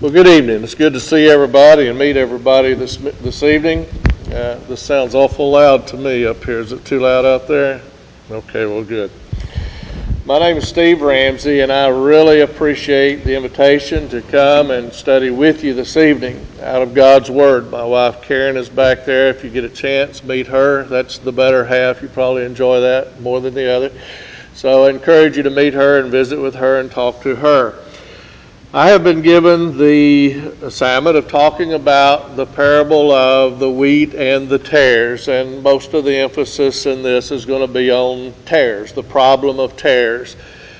Well, good evening. It's good to see everybody and meet everybody this evening. This sounds awful loud to me up here. Is it too loud out there? Okay, well, good. My name is Steve Ramsey, and I really appreciate the invitation to come and study with you this evening out of God's Word. My wife Karen is back there. If you get a chance, meet her. That's the better half. You probably enjoy that more than the other. So I encourage you to meet her and visit with her and talk to her. I have been given the assignment of talking about the parable of the wheat and the tares, and most of the emphasis in this is going to be on tares, the problem of tares.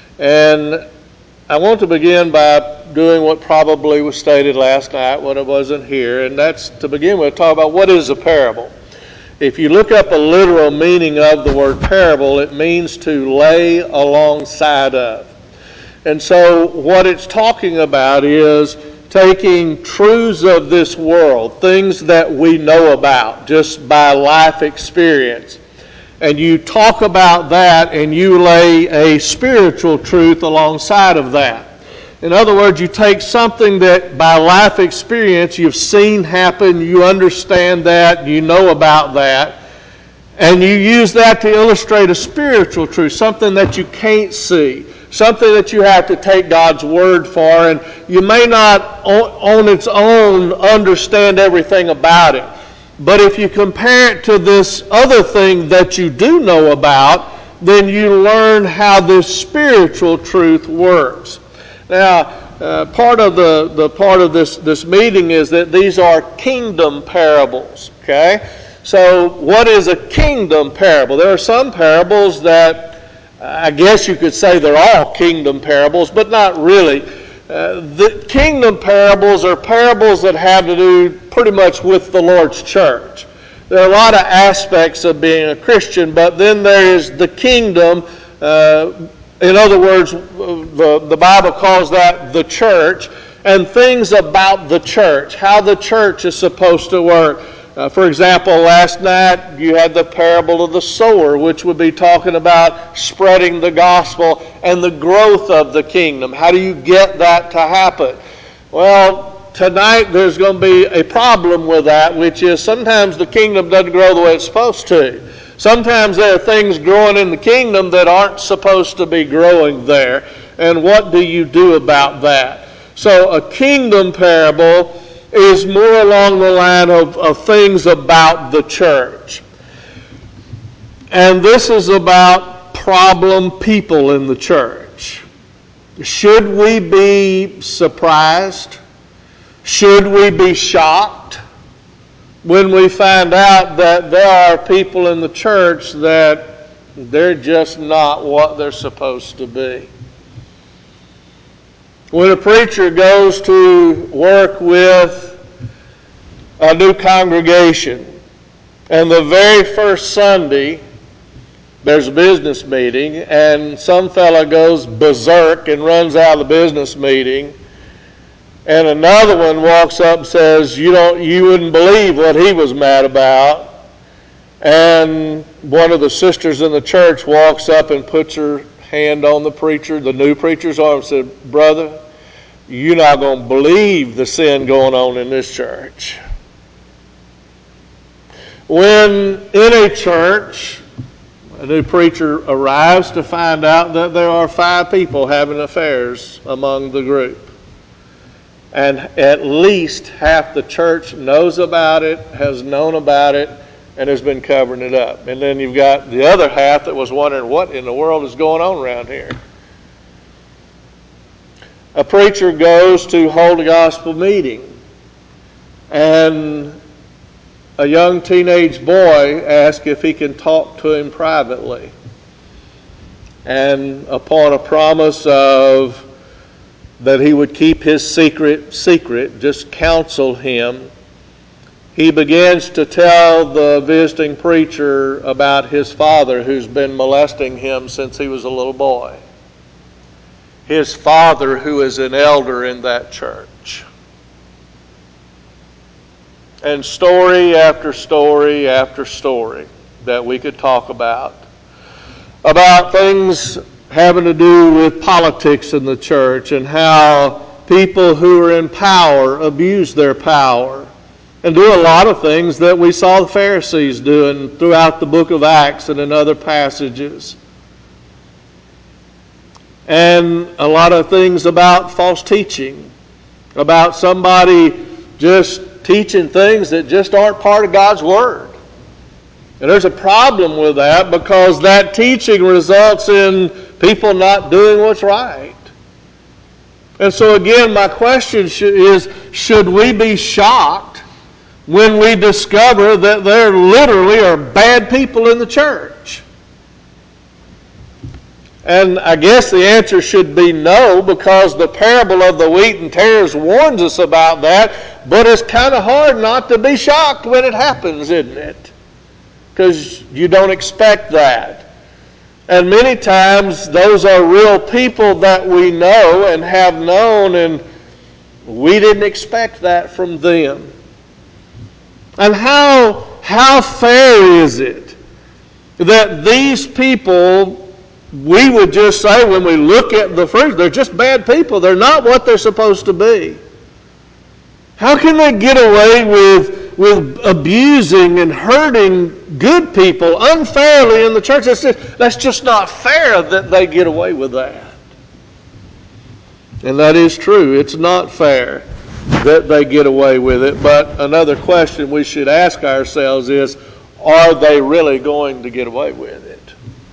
And I want to begin by doing what probably was stated last night when I wasn't here, and that's to begin with talk about what is a parable. If you look up a literal meaning of the word parable, it means to lay alongside of. And so what it's talking about is taking truths of this world, things that we know about just by life experience, and you talk about that and you lay a spiritual truth alongside of that. In other words, you take something that by life experience you've seen happen, you understand that, you know about that, and you use that to illustrate a spiritual truth, something that you can't see, something that you have to take God's word for, and you may not on its own understand everything about it. But if you compare it to this other thing that you do know about, then you learn how this spiritual truth works. Now, part of this meeting is that these are kingdom parables. Okay, so what is a kingdom parable? There are some parables that I guess you could say they're all kingdom parables, but not really. The kingdom parables are parables that have to do pretty much with the Lord's church. There are a lot of aspects of being a Christian, but then there is the kingdom. In other words, the Bible calls that the church, and things about the church, how the church is supposed to work. For example, last night you had the parable of the sower, which would be talking about spreading the gospel and the growth of the kingdom. How do you get that to happen? Well, tonight there's going to be a problem with that, which is sometimes the kingdom doesn't grow the way it's supposed to. Sometimes there are things growing in the kingdom that aren't supposed to be growing there. And what do you do about that? So a kingdom parable is more along the line of things about the church. And this is about problem people in the church. Should we be surprised? Should we be shocked when we find out that there are people in the church that they're just not what they're supposed to be? When a preacher goes to work with a new congregation, and the very first Sunday there's a business meeting, and some fella goes berserk and runs out of the business meeting, and another one walks up and says, you wouldn't believe what he was mad about, and one of the sisters in the church walks up and puts her hand on the new preacher's arm and said, brother, you're not going to believe the sin going on in this church. When in a church, a new preacher arrives to find out that there are 5 people having affairs among the group, and at least half the church knows about it, has known about it, and has been covering it up. And then you've got the other half that was wondering what in the world is going on around here. A preacher goes to hold a gospel meeting, and a young teenage boy asks if he can talk to him privately. And upon a promise of that he would keep his secret, just counsel him, he begins to tell the visiting preacher about his father who's been molesting him since he was a little boy. His father who is an elder in that church. And story after story after story that we could talk about things having to do with politics in the church and how people who are in power abuse their power and do a lot of things that we saw the Pharisees doing throughout the book of Acts and in other passages. And a lot of things about false teaching, about somebody just teaching things that just aren't part of God's Word. And there's a problem with that because that teaching results in people not doing what's right. And so again, my question is, should we be shocked when we discover that there literally are bad people in the church? And I guess the answer should be no, because the parable of the wheat and tares warns us about that, but it's kind of hard not to be shocked when it happens, isn't it? Because you don't expect that. And many times those are real people that we know and have known, and we didn't expect that from them. And how fair is it that these people, we would just say when we look at the fruit, they're just bad people. They're not what they're supposed to be. How can they get away with abusing and hurting good people unfairly in the church? That's just not fair that they get away with that. And that is true. It's not fair that they get away with it. But another question we should ask ourselves is, are they really going to get away with it?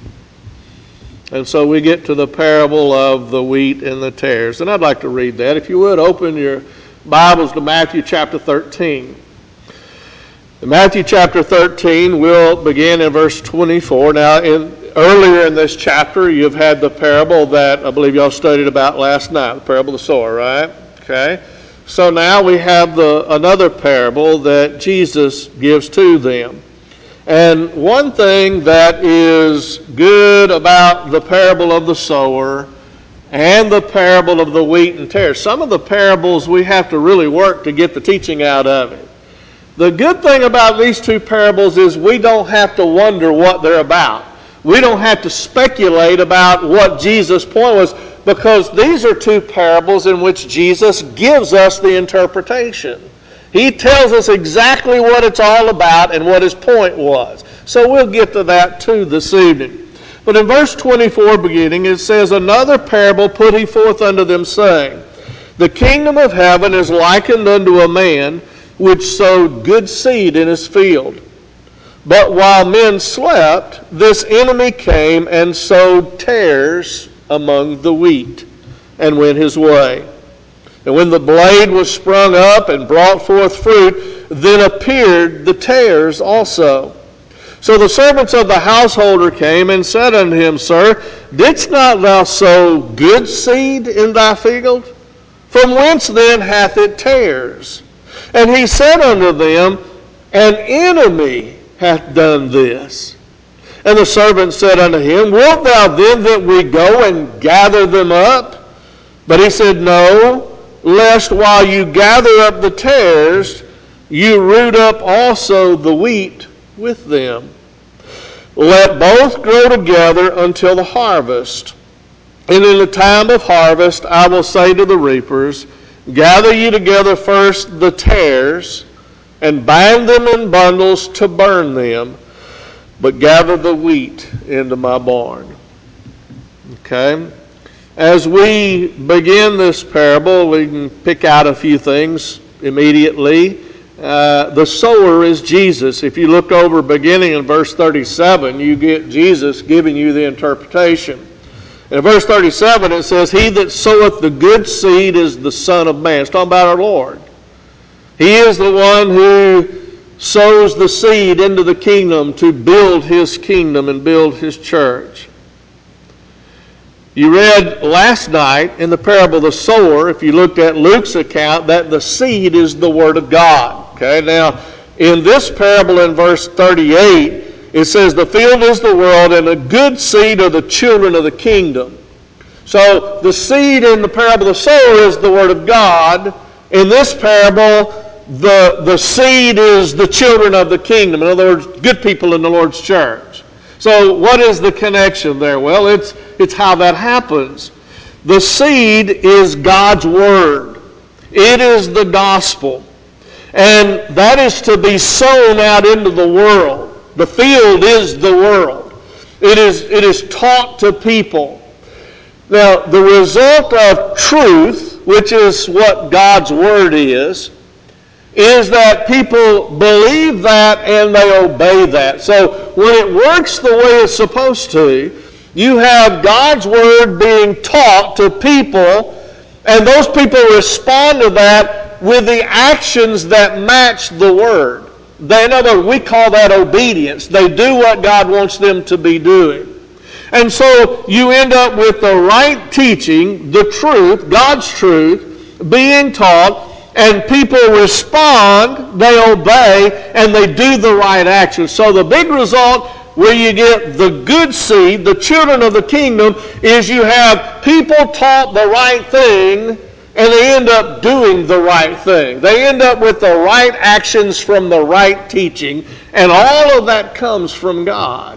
And so we get to the parable of the wheat and the tares. And I'd like to read that. If you would, open your Bibles to Matthew chapter 13. In Matthew chapter 13, we'll begin in verse 24. Now, earlier in this chapter, you've had the parable that I believe y'all studied about last night, the parable of the sower, right? Okay. So now we have another parable that Jesus gives to them. And one thing that is good about the parable of the sower and the parable of the wheat and tares, some of the parables we have to really work to get the teaching out of it. The good thing about these two parables is we don't have to wonder what they're about. We don't have to speculate about what Jesus' point was, because these are two parables in which Jesus gives us the interpretation. He tells us exactly what it's all about and what his point was. So we'll get to that too this evening. But in verse 24 beginning, it says, "Another parable put he forth unto them, saying, The kingdom of heaven is likened unto a man which sowed good seed in his field. But while men slept, this enemy came and sowed tares among the wheat, and went his way. And when the blade was sprung up and brought forth fruit, then appeared the tares also. So the servants of the householder came and said unto him, Sir, didst not thou sow good seed in thy field? From whence then hath it tares? And he said unto them, An enemy hath done this. And the servant said unto him, Wilt thou then that we go and gather them up? But he said, No, lest while you gather up the tares, you root up also the wheat with them. Let both grow together until the harvest. And in the time of harvest I will say to the reapers, Gather ye together first the tares, and bind them in bundles to burn them, but gather the wheat into my barn." Okay? As we begin this parable, we can pick out a few things immediately. The sower is Jesus. If you look over beginning in verse 37, you get Jesus giving you the interpretation. In verse 37 it says, He that soweth the good seed is the Son of Man. It's talking about our Lord. He is the one who sows the seed into the kingdom to build his kingdom and build his church. You read last night in the parable of the sower, if you looked at Luke's account, that the seed is the Word of God. Okay, now in this parable in verse 38, it says the field is the world and the good seed are the children of the kingdom. So the seed in the parable of the sower is the Word of God. In this parable, the seed is the children of the kingdom. In other words, good people in the Lord's church. So what is the connection there? Well, it's how that happens. The seed is God's Word. It is the gospel. And that is to be sown out into the world. The field is the world. It is taught to people. Now, the result of truth, which is what God's Word is that people believe that and they obey that. So when it works the way it's supposed to, you have God's Word being taught to people, and those people respond to that with the actions that match the Word. In other words, we call that obedience. They do what God wants them to be doing. And so you end up with the right teaching, the truth, God's truth, being taught, and people respond, they obey, and they do the right action. So the big result where you get the good seed, the children of the kingdom, is you have people taught the right thing, and they end up doing the right thing. They end up with the right actions from the right teaching, and all of that comes from God.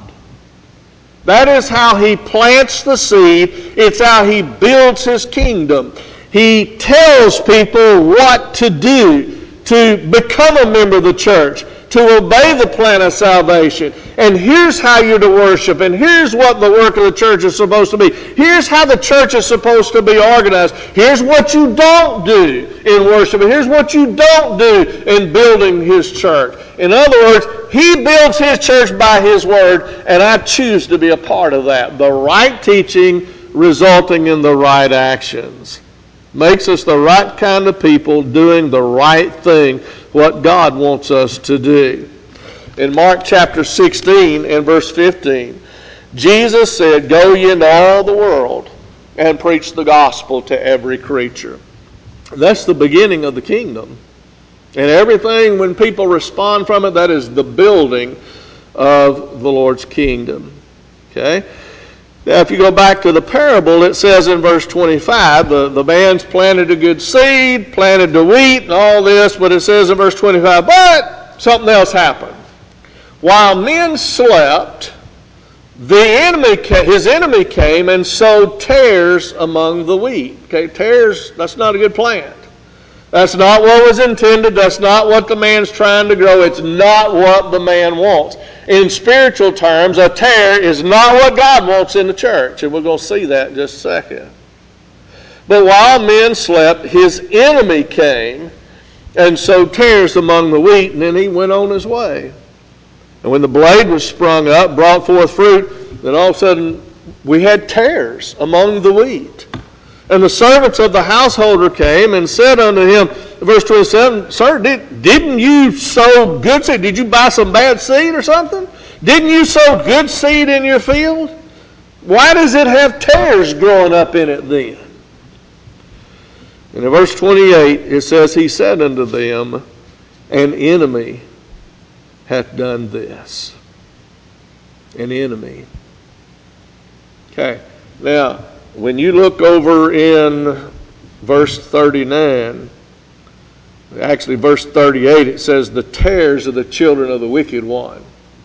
That is how He plants the seed. It's how He builds His kingdom. He tells people what to do to become a member of the church, to obey the plan of salvation. And here's how you're to worship, and here's what the work of the church is supposed to be. Here's how the church is supposed to be organized. Here's what you don't do in worship, and here's what you don't do in building His church. In other words, He builds His church by His Word, and I choose to be a part of that. The right teaching resulting in the right actions. Makes us the right kind of people doing the right thing, what God wants us to do. In Mark chapter 16 and verse 15, Jesus said, "Go ye into all the world and preach the gospel to every creature." That's the beginning of the kingdom. And everything, when people respond from it, that is the building of the Lord's kingdom. Okay? Now, if you go back to the parable, it says in verse 25, the man's planted a good seed, planted the wheat, and all this, but it says in verse 25, but something else happened. While men slept, his enemy came and sowed tares among the wheat. Okay, tares, that's not a good plant. That's not what was intended. That's not what the man's trying to grow. It's not what the man wants. In spiritual terms, a tare is not what God wants in the church. And we're going to see that in just a second. But while men slept, his enemy came and sowed tares among the wheat, and then he went on his way. And when the blade was sprung up, brought forth fruit, then all of a sudden we had tares among the wheat. And the servants of the householder came and said unto him, verse 27, "Sir, didn't you sow good seed? Did you buy some bad seed or something? Didn't you sow good seed in your field? Why does it have tares growing up in it then?" And in verse 28, it says, "He said unto them, An enemy hath done this." An enemy. Okay, now, when you look over in verse 39, actually verse 38, it says, "The tares of the children of the wicked one."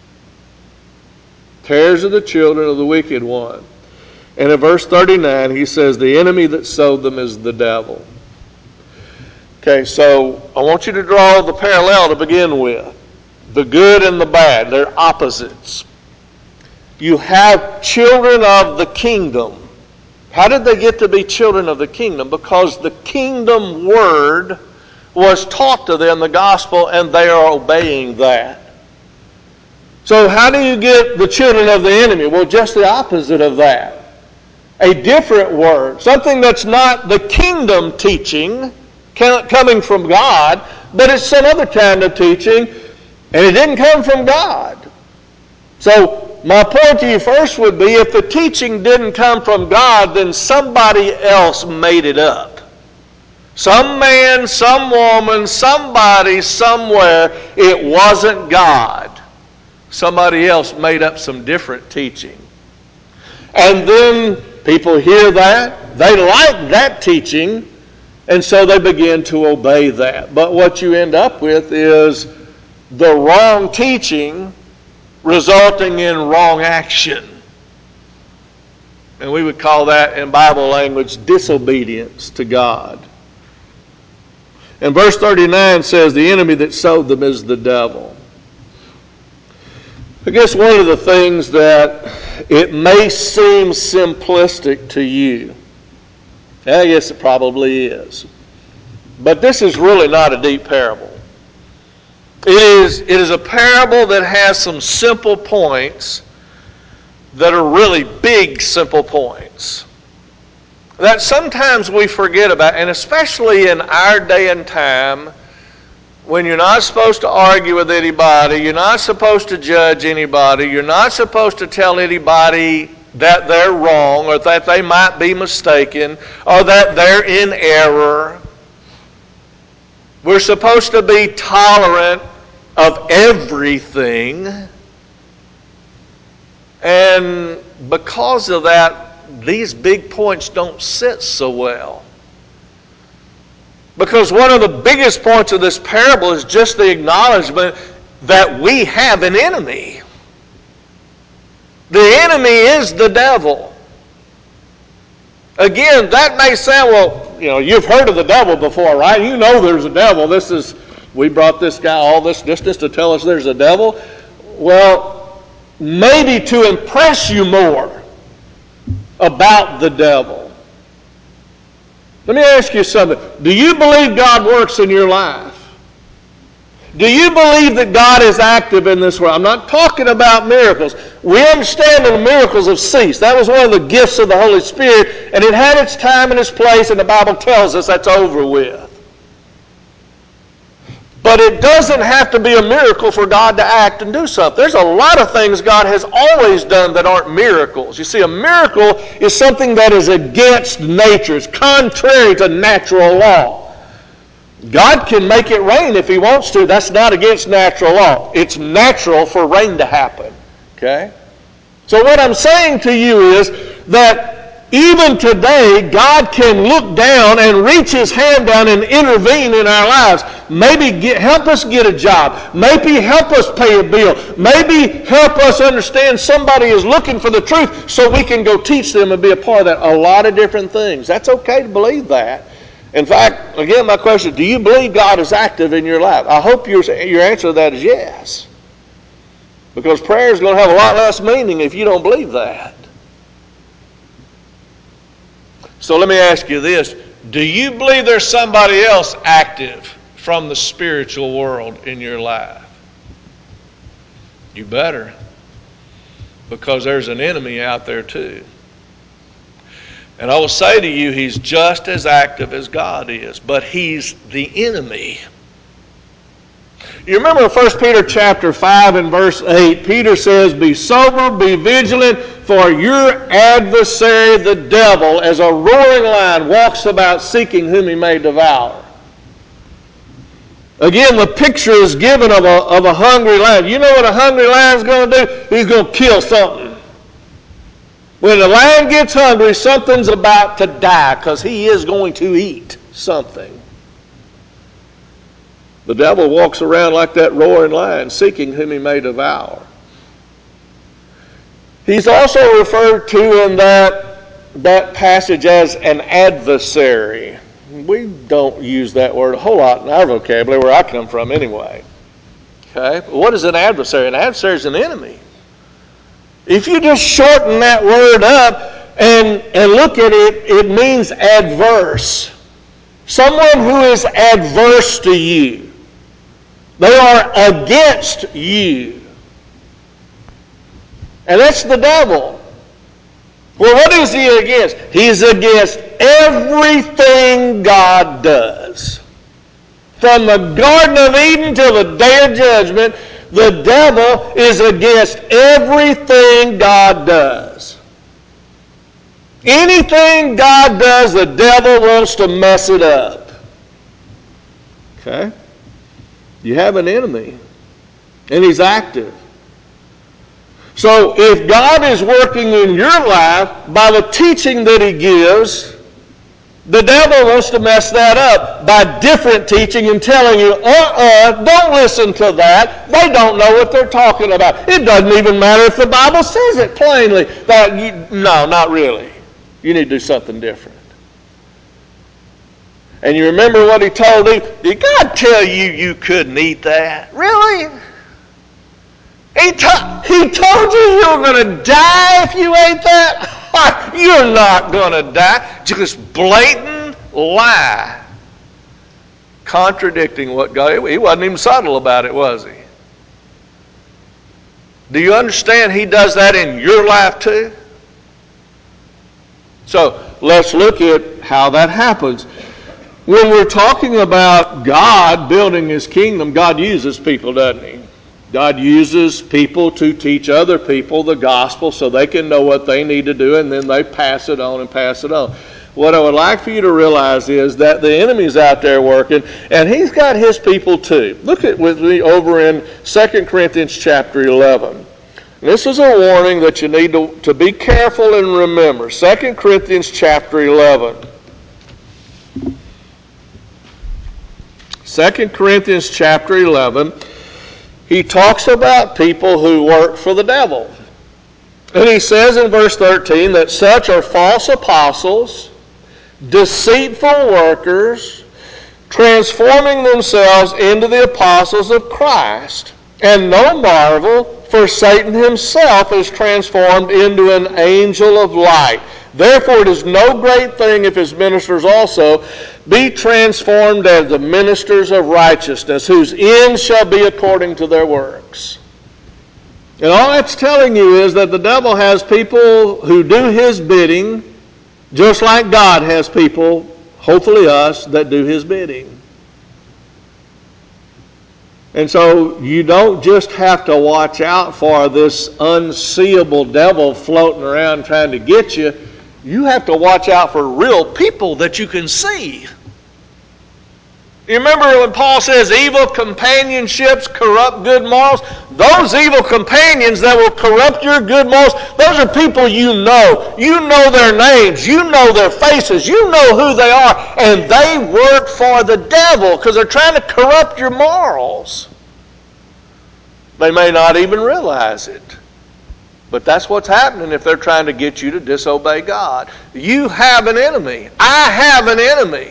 Tares of the children of the wicked one. And in verse 39, he says, "The enemy that sowed them is the devil." Okay, so I want you to draw the parallel to begin with. The good and the bad, they're opposites. You have children of the kingdom. How did they get to be children of the kingdom? Because the kingdom word was taught to them, the gospel, and they are obeying that. So how do you get the children of the enemy? Well, just the opposite of that. A different word. Something that's not the kingdom teaching coming from God, but it's some other kind of teaching, and it didn't come from God. So my point to you first would be, if the teaching didn't come from God, then somebody else made it up. Some man, some woman, somebody, somewhere, it wasn't God. Somebody else made up some different teaching. And then people hear that, they like that teaching, and so they begin to obey that. But what you end up with is the wrong teaching resulting in wrong action. And we would call that in Bible language disobedience to God. And verse 39 says the enemy that sowed them is the devil. I guess one of the things that it may seem simplistic to you, I guess it probably is, but this is really not a deep parable. It is a parable that has some simple points that are really big, simple points that sometimes we forget about, and especially in our day and time when you're not supposed to argue with anybody, you're not supposed to judge anybody, you're not supposed to tell anybody that they're wrong or that they might be mistaken or that they're in error. We're supposed to be tolerant of everything. And because of that, these big points don't sit so well. Because one of the biggest points of this parable is just the acknowledgement that we have an enemy. The enemy is the devil. Again, that may sound, well, you've heard of the devil before, right? You know there's a devil. We brought this guy all this distance to tell us there's a devil. Well, maybe to impress you more about the devil. Let me ask you something. Do you believe God works in your life? Do you believe that God is active in this world? I'm not talking about miracles. We understand that the miracles have ceased. That was one of the gifts of the Holy Spirit, and it had its time and its place, and the Bible tells us that's over with. But it doesn't have to be a miracle for God to act and do something. There's a lot of things God has always done that aren't miracles. You see, a miracle is something that is against nature. It's contrary to natural law. God can make it rain if He wants to. That's not against natural law. It's natural for rain to happen. Okay? So what I'm saying to you is that even today, God can look down and reach His hand down and intervene in our lives. Maybe help us get a job. Maybe help us pay a bill. Maybe help us understand somebody is looking for the truth so we can go teach them and be a part of that. A lot of different things. That's okay to believe that. In fact, again, my question, do you believe God is active in your life? I hope your answer to that is yes. Because prayer is going to have a lot less meaning if you don't believe that. So let me ask you this. Do you believe there's somebody else active from the spiritual world in your life? You better. Because there's an enemy out there too. And I will say to you, he's just as active as God is. But he's the enemy. You remember 1 Peter chapter 5 and verse 8, Peter says, "Be sober, be vigilant, for your adversary the devil, as a roaring lion, walks about seeking whom he may devour." Again, the picture is given of a hungry lion. You know what a hungry lion's going to do? He's going to kill something. When the lion gets hungry, something's about to die because he is going to eat something. The devil walks around like that roaring lion, seeking whom he may devour. He's also referred to in that passage as an adversary. We don't use that word a whole lot in our vocabulary, where I come from anyway. Okay? But what is an adversary? An adversary is an enemy. If you just shorten that word up and look at it, it means adverse. Someone who is adverse to you. They are against you. And that's the devil. Well, what is he against? He's against everything God does. From the Garden of Eden till the day of judgment, the devil is against everything God does. Anything God does, the devil wants to mess it up. Okay? You have an enemy, and he's active. So if God is working in your life by the teaching that he gives, The devil wants to mess that up by different teaching and telling you, don't listen to that. They don't know what they're talking about. It doesn't even matter if the Bible says it plainly. No, not really. You need to do something different. And you remember what he told him? Did God tell you you couldn't eat that? Really? He told you were going to die if you ate that? You're not going to die. Just blatant lie. Contradicting what God... He wasn't even subtle about it, was he? Do you understand he does that in your life too? So, let's look at how that happens. When we're talking about God building his kingdom, God uses people, doesn't he? God uses people to teach other people the gospel so they can know what they need to do, and then they pass it on and pass it on. What I would like for you to realize is that the enemy's out there working, and he's got his people too. Look at with me over in 2 Corinthians chapter 11. This is a warning that you need to be careful and remember. 2 Corinthians chapter 11. 2 Corinthians chapter 11, he talks about people who work for the devil. And he says in verse 13 that such are false apostles, deceitful workers, transforming themselves into the apostles of Christ. And no marvel, for Satan himself is transformed into an angel of light. Therefore it is no great thing if his ministers also be transformed as the ministers of righteousness, whose end shall be according to their works. And all that's telling you is that the devil has people who do his bidding, just like God has people, hopefully us, that do his bidding. And so you don't just have to watch out for this unseeable devil floating around trying to get you. You have to watch out for real people that you can see. You remember when Paul says evil companionships corrupt good morals? Those evil companions that will corrupt your good morals, those are people you know. You know their names. You know their faces. You know who they are. And they work for the devil because they're trying to corrupt your morals. They may not even realize it. But that's what's happening if they're trying to get you to disobey God. You have an enemy. I have an enemy.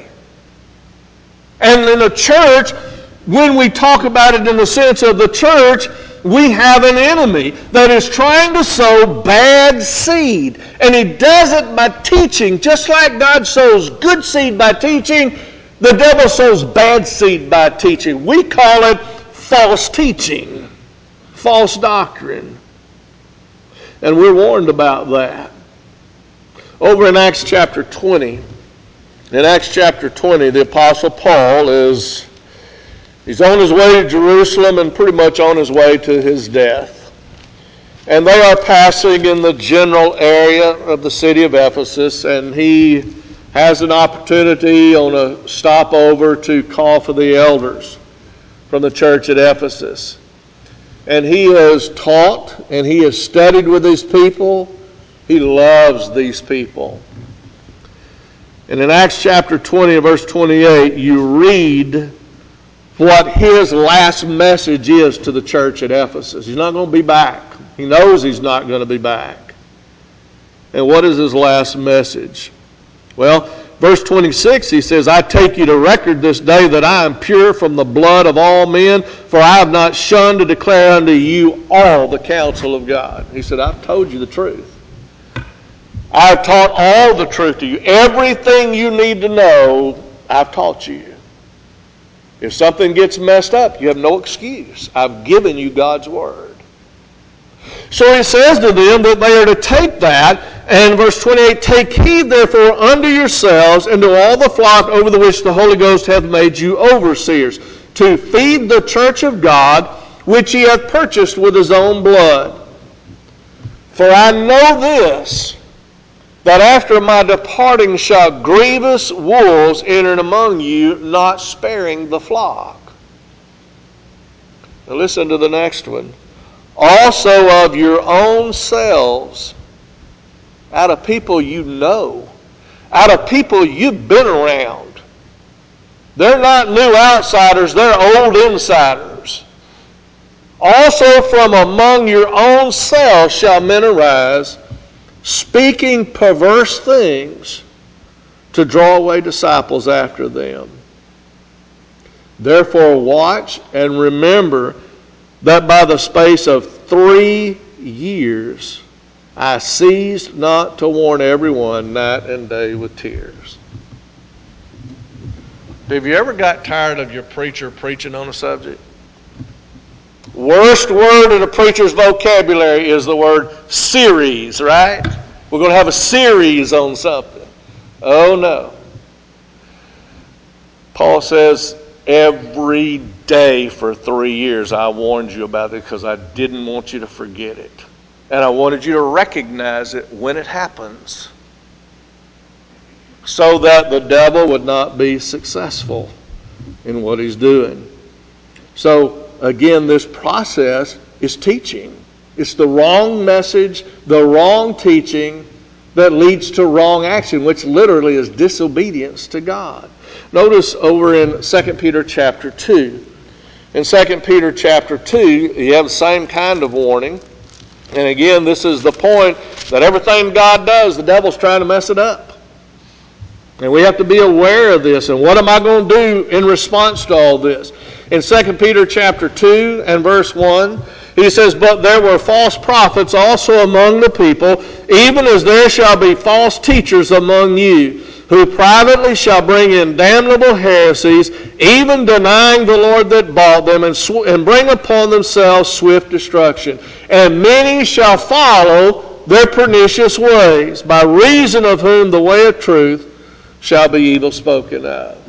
And in the church, when we talk about it in the sense of the church, we have an enemy that is trying to sow bad seed. And he does it by teaching. Just like God sows good seed by teaching, the devil sows bad seed by teaching. We call it false teaching, false doctrine. And we're warned about that. Over in Acts chapter 20, in Acts chapter 20, the Apostle Paul he's on his way to Jerusalem and pretty much on his way to his death. And they are passing in the general area of the city of Ephesus, and he has an opportunity on a stopover to call for the elders from the church at Ephesus. And he has taught and he has studied with these people. He loves these people. And in Acts chapter 20, verse 28, you read what his last message is to the church at Ephesus. He's not going to be back. He knows he's not going to be back. And what is his last message? Well, verse 26, he says, I take you to record this day that I am pure from the blood of all men, for I have not shunned to declare unto you all the counsel of God. He said, I've told you the truth. I've taught all the truth to you. Everything you need to know, I've taught you. If something gets messed up, you have no excuse. I've given you God's word. So he says to them that they are to take that, and verse 28, take heed therefore unto yourselves and to all the flock over the which the Holy Ghost hath made you overseers, to feed the church of God, which he hath purchased with his own blood. For I know this, that after my departing shall grievous wolves enter among you, not sparing the flock. Now listen to the next one. Also of your own selves, out of people you know, out of people you've been around. They're not new outsiders, they're old insiders. Also from among your own selves shall men arise, speaking perverse things to draw away disciples after them. Therefore watch and remember that by the space of 3 years I ceased not to warn everyone night and day with tears. Have you ever got tired of your preacher preaching on a subject? Worst word in a preacher's vocabulary is the word series, right? We're going to have a series on something. Oh no. Paul says, every day for 3 years I warned you about it because I didn't want you to forget it. And I wanted you to recognize it when it happens, so that the devil would not be successful in what he's doing. So, again, this process is teaching. It's the wrong message, the wrong teaching that leads to wrong action, which literally is disobedience to God. Notice over in 2 Peter chapter 2. In 2 Peter chapter 2, you have the same kind of warning. And again, this is the point that everything God does, the devil's trying to mess it up. And we have to be aware of this. And what am I going to do in response to all this? In 2 Peter chapter 2 and verse 1, he says, but there were false prophets also among the people, even as there shall be false teachers among you, who privately shall bring in damnable heresies, even denying the Lord that bought them, and bring upon themselves swift destruction. And many shall follow their pernicious ways, by reason of whom the way of truth shall be evil spoken of.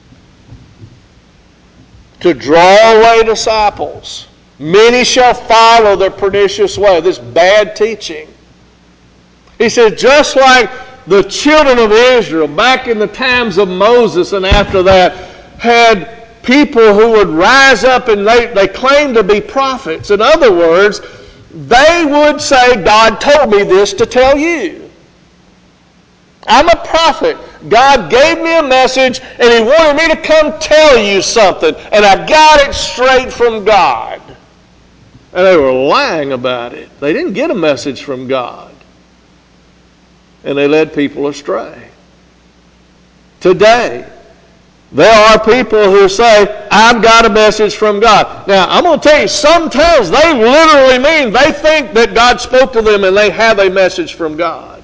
To draw away disciples. Many shall follow their pernicious way, this bad teaching. He said, just like the children of Israel, back in the times of Moses and after that, had people who would rise up and they claimed to be prophets. In other words, they would say, God told me this to tell you. I'm a prophet. God gave me a message and He wanted me to come tell you something. And I got it straight from God. And they were lying about it. They didn't get a message from God. And they led people astray. Today, there are people who say, I've got a message from God. Now, I'm going to tell you, sometimes they literally mean they think that God spoke to them and they have a message from God.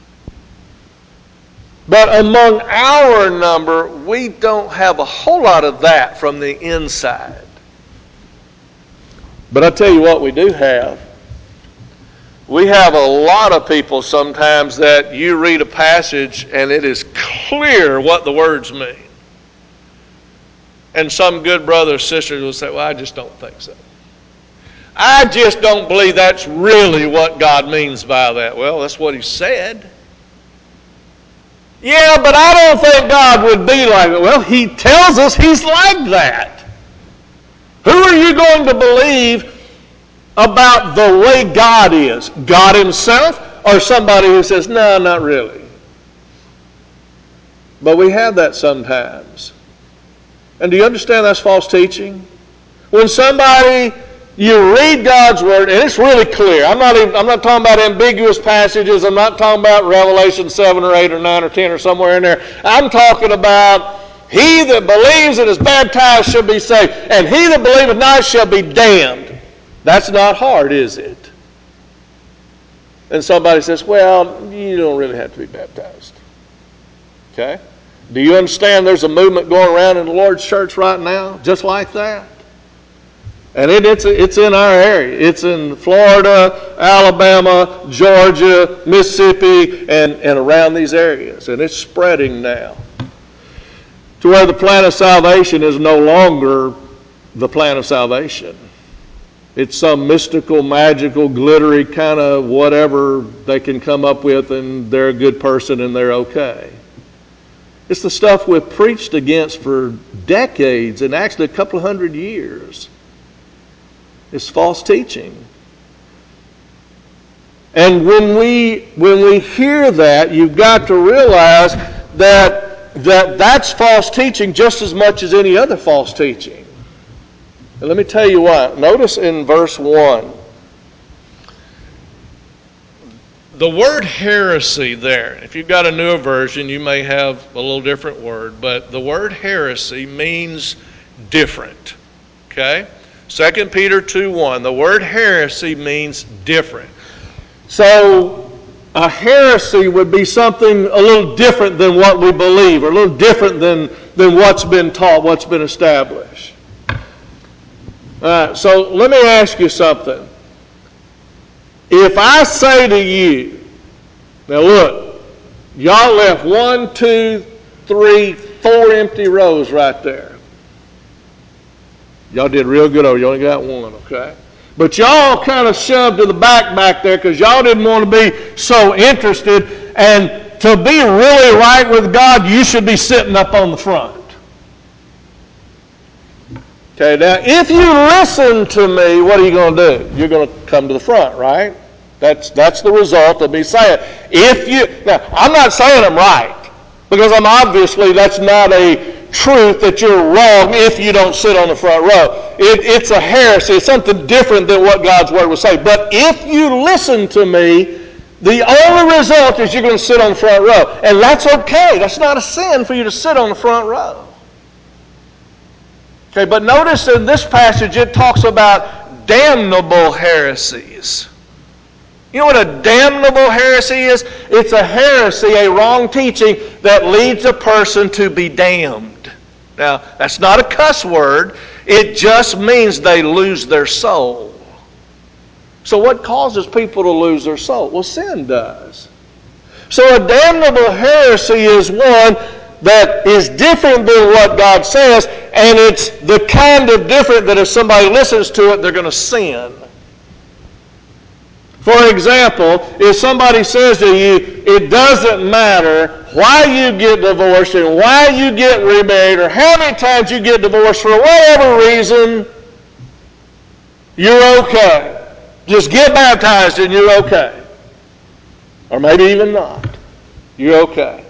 But among our number, we don't have a whole lot of that from the inside. But I tell you what we do have. We have a lot of people sometimes that you read a passage and it is clear what the words mean. And some good brother or sister will say, well, I just don't think so. I just don't believe that's really what God means by that. Well, that's what He said. Yeah, but I don't think God would be like that. Well, He tells us He's like that. Who are you going to believe about the way God is? God Himself or somebody who says, no, not really? But we have that sometimes. And do you understand that's false teaching? When somebody, you read God's Word, and it's really clear. I'm not talking about ambiguous passages. I'm not talking about Revelation 7 or 8 or 9 or 10 or somewhere in there. I'm talking about he that believes and is baptized shall be saved, and he that believeth not shall be damned. That's not hard, is it? And somebody says, well, you don't really have to be baptized. Okay? Do you understand there's a movement going around in the Lord's church right now just like that? And it's in our area. It's in Florida, Alabama, Georgia, Mississippi, and around these areas. And it's spreading now to where the plan of salvation is no longer the plan of salvation. It's some mystical, magical, glittery kind of whatever they can come up with, and they're a good person and they're okay. It's the stuff we've preached against for decades and actually a couple of 100 years. It's false teaching. And when we hear that, you've got to realize that's false teaching just as much as any other false teaching. And let me tell you why. Notice in verse 1. The word heresy there, if you've got a newer version, you may have a little different word, but the word heresy means different. Okay? 2 Peter 2:1, the word heresy means different. So a heresy would be something a little different than what we believe, or a little different than what's been taught, what's been established. So let me ask you something. If I say to you, now look, y'all left 1, 2, 3, 4 empty rows right there. Y'all did real good over. You only got one, okay? But y'all kind of shoved to the back there because y'all didn't want to be so interested. And to be really right with God, you should be sitting up on the front. Okay, now if you listen to me, what are you going to do? You're going to come to the front, right? That's the result of me saying. Now, I'm not saying I'm right, because that's not a truth that you're wrong if you don't sit on the front row. It's a heresy. It's something different than what God's Word would say. But if you listen to me, the only result is you're going to sit on the front row. And that's okay. That's not a sin for you to sit on the front row. Okay, but notice in this passage it talks about damnable heresies. You know what a damnable heresy is? It's a heresy, a wrong teaching that leads a person to be damned. Now, that's not a cuss word. It just means they lose their soul. So what causes people to lose their soul? Well, sin does. So a damnable heresy is one that is different than what God says, and it's the kind of different that if somebody listens to it, they're going to sin. For example, if somebody says to you, it doesn't matter why you get divorced and why you get remarried or how many times you get divorced, for whatever reason, you're okay. Just get baptized and you're okay. Or maybe even not. You're okay.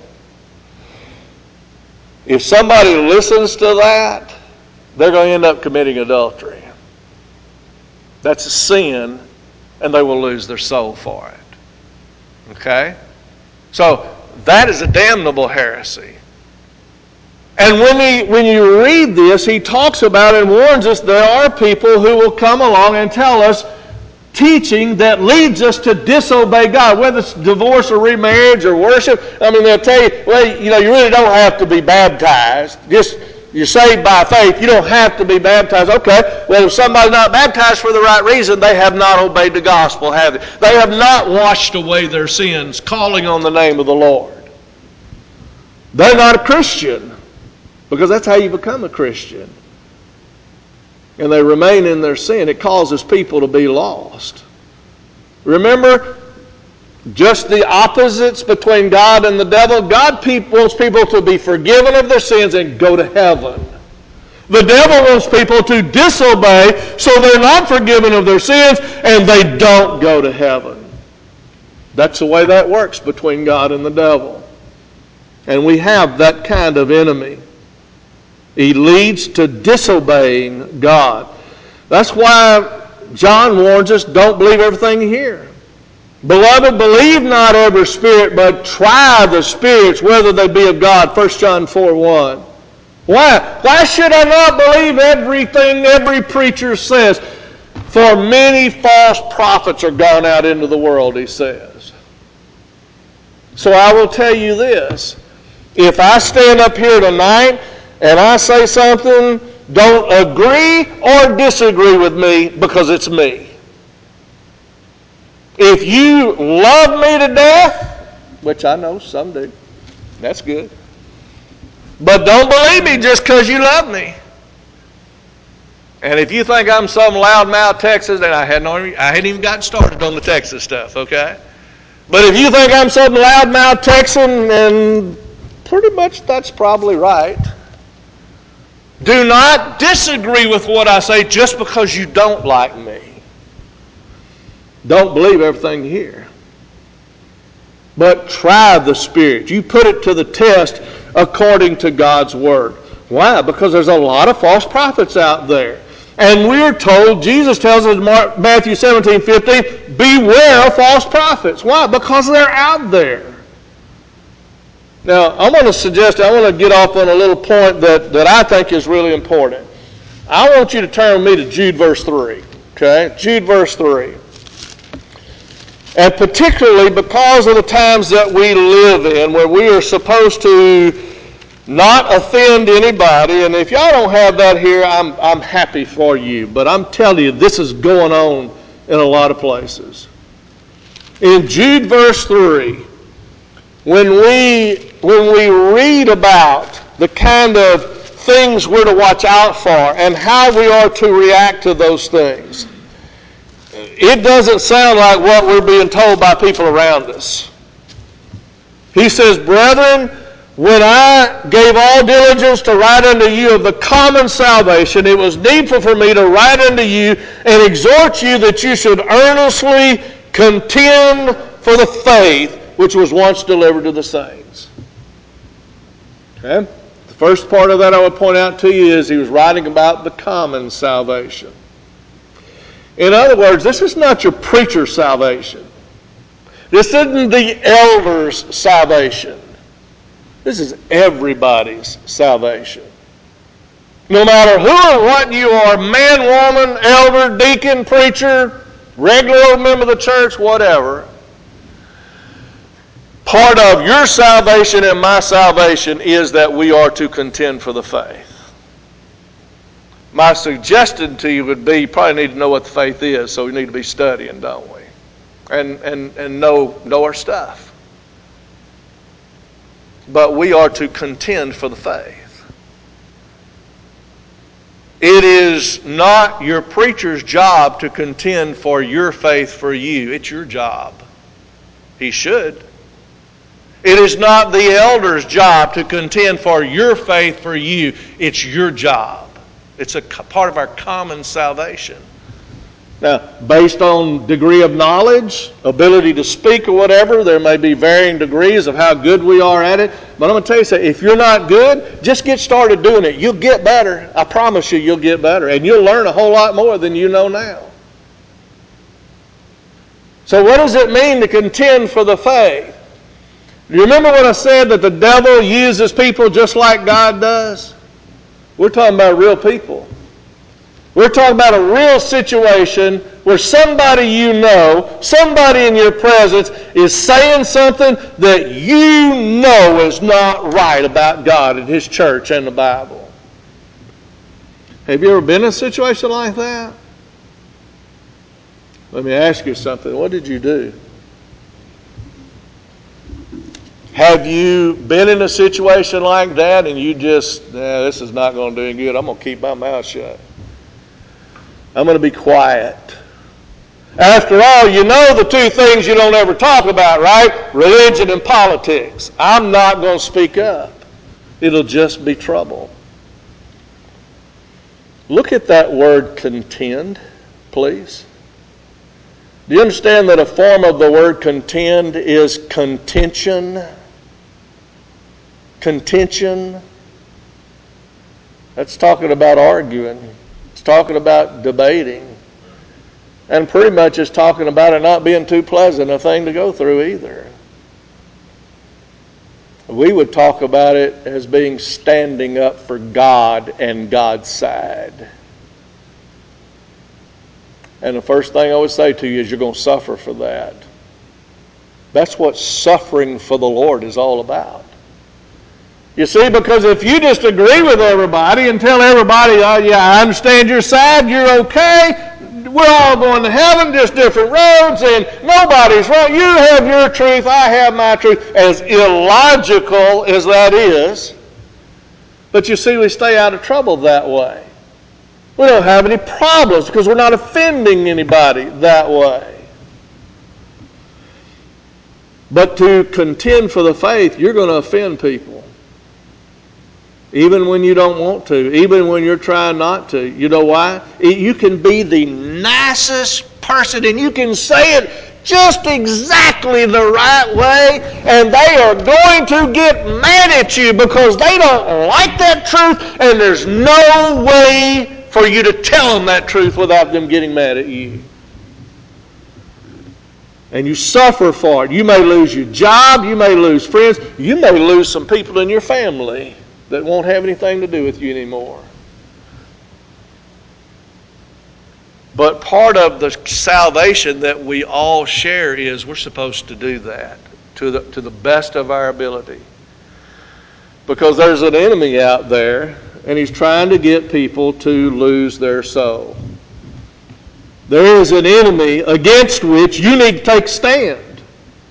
If somebody listens to that, they're going to end up committing adultery. That's a sin, and they will lose their soul for it. Okay? So, that is a damnable heresy. And when you read this, he talks about and warns us there are people who will come along and tell us teaching that leads us to disobey God, whether it's divorce or remarriage or worship. I mean, they'll tell you, well, you really don't have to be baptized. You're saved by faith. You don't have to be baptized. Okay, well, if somebody's not baptized for the right reason, they have not obeyed the gospel, have they? They have not washed away their sins, calling on the name of the Lord. They're not a Christian, because that's how you become a Christian. And they remain in their sin. It causes people to be lost. Remember, just the opposites between God and the devil. God wants people to be forgiven of their sins and go to heaven. The devil wants people to disobey so they're not forgiven of their sins and they don't go to heaven. That's the way that works between God and the devil. And we have that kind of enemy. He leads to disobeying God. That's why John warns us, don't believe everything you hear. Beloved, believe not every spirit, but try the spirits, whether they be of God. 1 John 4:1. Why? Why should I not believe everything every preacher says? For many false prophets are gone out into the world, he says. So I will tell you this. If I stand up here tonight and I say something, don't agree or disagree with me because it's me. If you love me to death, which I know some do, that's good. But don't believe me just because you love me. And if you think I'm some loudmouth Texas, and I hadn't even gotten started on the Texas stuff, okay? But if you think I'm some loudmouth Texan, then pretty much that's probably right. Do not disagree with what I say just because you don't like me. Don't believe everything you hear. But try the Spirit. You put it to the test according to God's Word. Why? Because there's a lot of false prophets out there. And we're told, Jesus tells us in Matthew 17:15, beware of false prophets. Why? Because they're out there. Now, I want to get off on a little point that I think is really important. I want you to turn with me to Jude verse 3. Okay? Jude verse 3. And particularly because of the times that we live in, where we are supposed to not offend anybody. And if y'all don't have that here, I'm happy for you. But I'm telling you, this is going on in a lot of places. In Jude verse 3, when we read about the kind of things we're to watch out for and how we are to react to those things, it doesn't sound like what we're being told by people around us. He says, brethren, when I gave all diligence to write unto you of the common salvation, it was needful for me to write unto you and exhort you that you should earnestly contend for the faith which was once delivered to the saints. Okay? The first part of that I would point out to you is he was writing about the common salvation. In other words, this is not your preacher's salvation. This isn't the elder's salvation. This is everybody's salvation. No matter who or what you are, man, woman, elder, deacon, preacher, regular old member of the church, whatever, part of your salvation and my salvation is that we are to contend for the faith. My suggestion to you would be, you probably need to know what the faith is, so we need to be studying, don't we? And know our stuff. But we are to contend for the faith. It is not your preacher's job to contend for your faith for you. It's your job. He should. It is not the elder's job to contend for your faith for you. It's your job. It's a part of our common salvation. Now, based on degree of knowledge, ability to speak or whatever, there may be varying degrees of how good we are at it. But I'm going to tell you something. If you're not good, just get started doing it. You'll get better. I promise you, you'll get better. And you'll learn a whole lot more than you know now. So what does it mean to contend for the faith? Do you remember when I said that the devil uses people just like God does? We're talking about real people. We're talking about a real situation where somebody you know, somebody in your presence is saying something that you know is not right about God and His church and the Bible. Have you ever been in a situation like that? Let me ask you something. What did you do? Have you been in a situation like that and you just, this is not going to do any good. I'm going to keep my mouth shut. I'm going to be quiet. After all, you know the two things you don't ever talk about, right? Religion and politics. I'm not going to speak up. It'll just be trouble. Look at that word contend, please. Do you understand that a form of the word contend is contention? Contention. That's talking about arguing. It's talking about debating. And pretty much it's talking about it not being too pleasant a thing to go through either. We would talk about it as being standing up for God and God's side. And the first thing I would say to you is you're going to suffer for that. That's what suffering for the Lord is all about. You see, because if you just agree with everybody and tell everybody, oh yeah, I understand your side, you're okay, we're all going to heaven, just different roads, and nobody's wrong. You have your truth, I have my truth. As illogical as that is, but you see, we stay out of trouble that way. We don't have any problems because we're not offending anybody that way. But to contend for the faith, you're going to offend people. Even when you don't want to, even when you're trying not to. You know why? You can be the nicest person, and you can say it just exactly the right way, and they are going to get mad at you because they don't like that truth, and there's no way for you to tell them that truth without them getting mad at you. And you suffer for it. You may lose your job, you may lose friends, you may lose some people in your family that won't have anything to do with you anymore. But part of the salvation that we all share is we're supposed to do that to the best of our ability. Because there's an enemy out there, and he's trying to get people to lose their soul. There is an enemy against which you need to take a stand.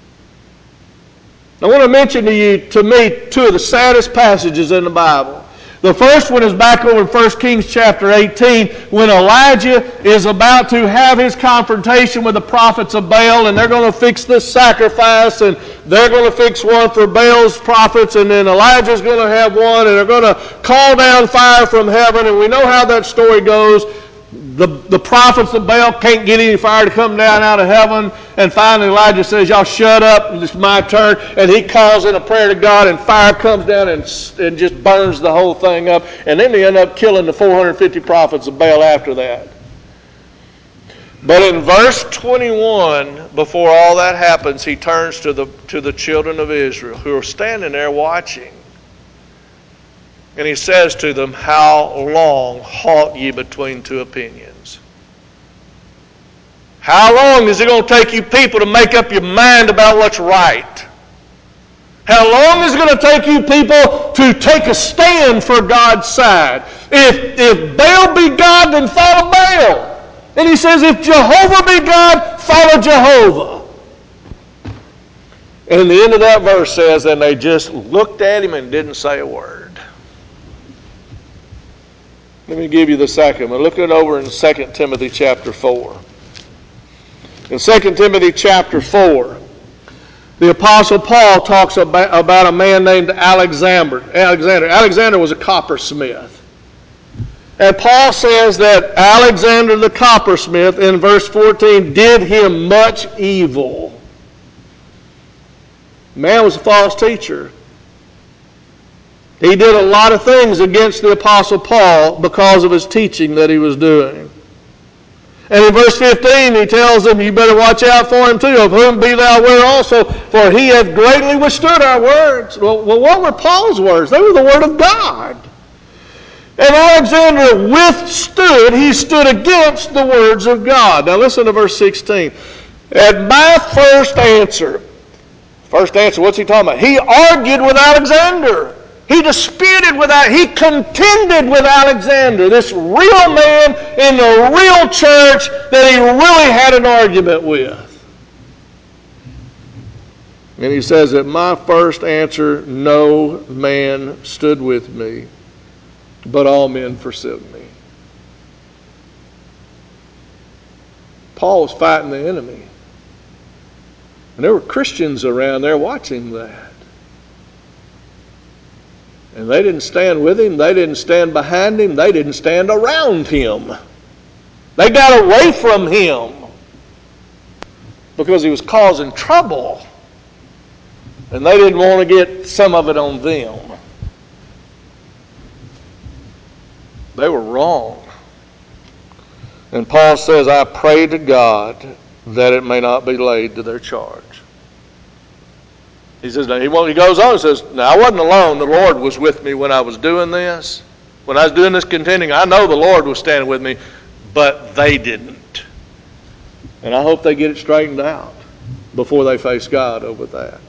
I want to mention to me, two of the saddest passages in the Bible. The first one is back over in 1 Kings chapter 18 when Elijah is about to have his confrontation with the prophets of Baal, and they're going to fix this sacrifice, and they're going to fix one for Baal's prophets, and then Elijah's going to have one, and they're going to call down fire from heaven, and we know how that story goes. The prophets of Baal can't get any fire to come down out of heaven. And finally Elijah says, y'all shut up, it's my turn. And he calls in a prayer to God, and fire comes down and just burns the whole thing up. And then they end up killing the 450 prophets of Baal after that. But in verse 21, before all that happens, he turns to the children of Israel who are standing there watching. And he says to them, how long halt ye between two opinions? How long is it going to take you people to make up your mind about what's right? How long is it going to take you people to take a stand for God's side? If Baal be God, then follow Baal. And he says, if Jehovah be God, follow Jehovah. And the end of that verse says, and they just looked at him and didn't say a word. Let me give you the second one. Look it over in 2 Timothy chapter 4. In 2 Timothy chapter 4, the Apostle Paul talks about a man named Alexander. Alexander was a coppersmith. And Paul says that Alexander the coppersmith, in verse 14, did him much evil. Man was a false teacher. He did a lot of things against the Apostle Paul because of his teaching that he was doing. And in verse 15 he tells them, you better watch out for him too, of whom be thou aware also, for he hath greatly withstood our words. Well, what were Paul's words? They were the word of God. And Alexander withstood, he stood against the words of God. Now listen to verse 16. At my first answer, what's he talking about? He argued with Alexander. He disputed he contended with Alexander, this real man in the real church that he really had an argument with. And he says, at my first answer, no man stood with me, but all men forsook me. Paul was fighting the enemy. And there were Christians around there watching that. And they didn't stand with him. They didn't stand behind him. They didn't stand around him. They got away from him because he was causing trouble. And they didn't want to get some of it on them. They were wrong. And Paul says, I pray to God that it may not be laid to their charge. He says, he goes on and says, now I wasn't alone. The Lord was with me when I was doing this. When I was doing this contending, I know the Lord was standing with me, but they didn't. And I hope they get it straightened out before they face God over that.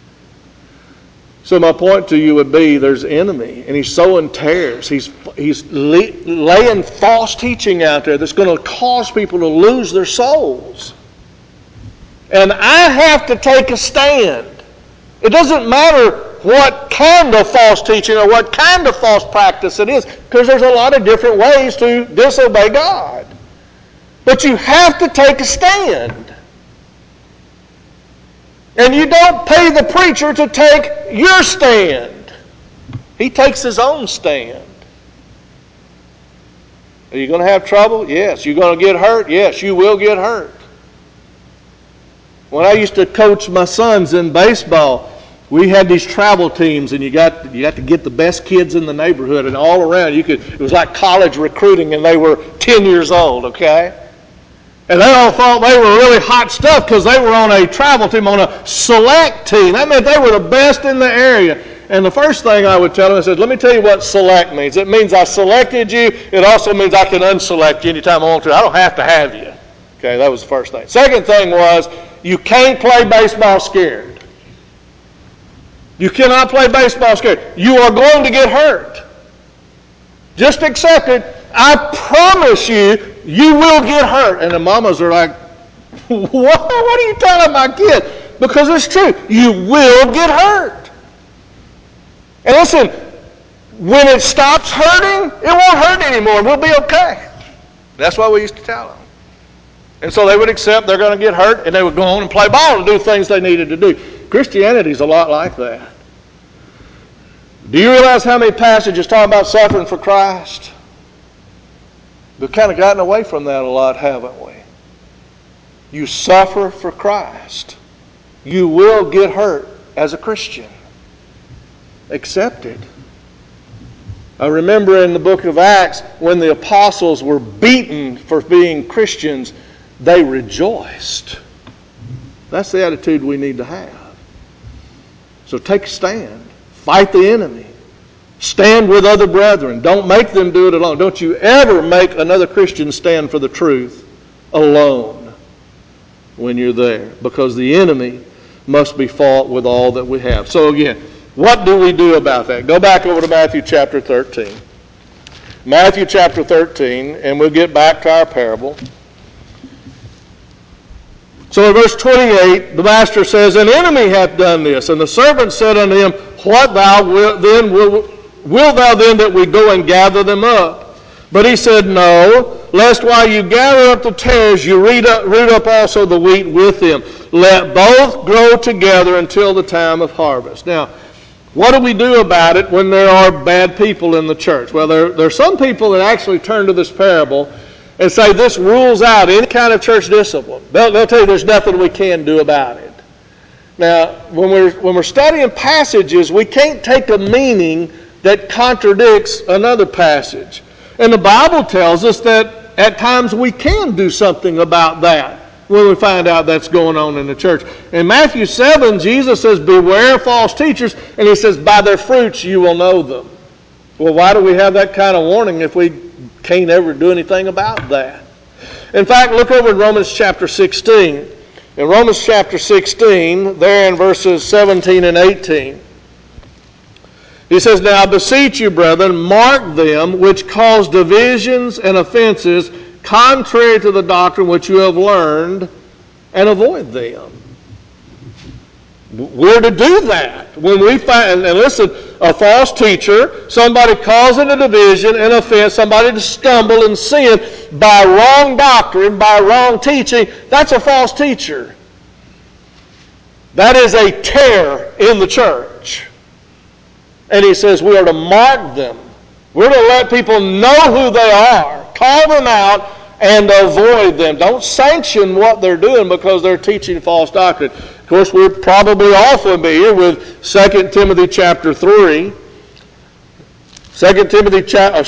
So my point to you would be, there's an enemy, and he's sowing tares. He's laying false teaching out there that's going to cause people to lose their souls. And I have to take a stand. It doesn't matter what kind of false teaching or what kind of false practice it is, because there's a lot of different ways to disobey God. But you have to take a stand. And you don't pay the preacher to take your stand. He takes his own stand. Are you going to have trouble? Yes. You're going to get hurt? Yes, you will get hurt. When I used to coach my sons in baseball, we had these travel teams, and you got to get the best kids in the neighborhood, and all around it was like college recruiting, and they were 10 years old, okay? And they all thought they were really hot stuff because they were on a travel team, on a select team. That meant they were the best in the area. And the first thing I would tell them, I said, let me tell you what select means. It means I selected you. It also means I can unselect you anytime I want to. I don't have to have you. Okay, that was the first thing. Second thing was, you can't play baseball scared. You cannot play baseball scared. You are going to get hurt. Just accept it. I promise you, you will get hurt. And the mamas are like, what are you telling my kid? Because it's true. You will get hurt. And listen, when it stops hurting, it won't hurt anymore. We'll be okay. That's what we used to tell them. And so they would accept they're going to get hurt, and they would go on and play ball and do things they needed to do. Christianity is a lot like that. Do you realize how many passages talk about suffering for Christ? We've kind of gotten away from that a lot, haven't we? You suffer for Christ. You will get hurt as a Christian. Accept it. I remember in the book of Acts, when the apostles were beaten for being Christians, they rejoiced. That's the attitude we need to have. So take a stand. Fight the enemy. Stand with other brethren. Don't make them do it alone. Don't you ever make another Christian stand for the truth alone when you're there, because the enemy must be fought with all that we have. So again, what do we do about that? Go back over to Matthew chapter 13. Matthew chapter 13, and we'll get back to our parable. So in verse 28, the master says, an enemy hath done this. And the servant said unto him, what wilt thou then that we go and gather them up? But he said, no, lest while you gather up the tares, you root up also the wheat with them. Let both grow together until the time of harvest. Now, what do we do about it when there are bad people in the church? Well, there are some people that actually turn to this parable and say this rules out any kind of church discipline. They'll tell you there's nothing we can do about it. Now, when we're studying passages, we can't take a meaning that contradicts another passage. And the Bible tells us that at times we can do something about that when we find out that's going on in the church. In Matthew 7, Jesus says, beware false teachers, and he says, by their fruits you will know them. Well, why do we have that kind of warning if we can't ever do anything about that? In fact, look over in Romans chapter 16. In Romans chapter 16, there in verses 17 and 18, he says, now I beseech you, brethren, mark them which cause divisions and offenses contrary to the doctrine which you have learned, and avoid them. We're to do that. When we find, and listen, a false teacher, somebody causing a division, an offense, somebody to stumble and sin by wrong doctrine, by wrong teaching, that's a false teacher. That is a tear in the church. And he says we are to mark them. We're to let people know who they are, call them out, and avoid them. Don't sanction what they're doing because they're teaching false doctrine. Of course, we're probably all familiar with 2 Timothy chapter 3. 2 Timothy chapter,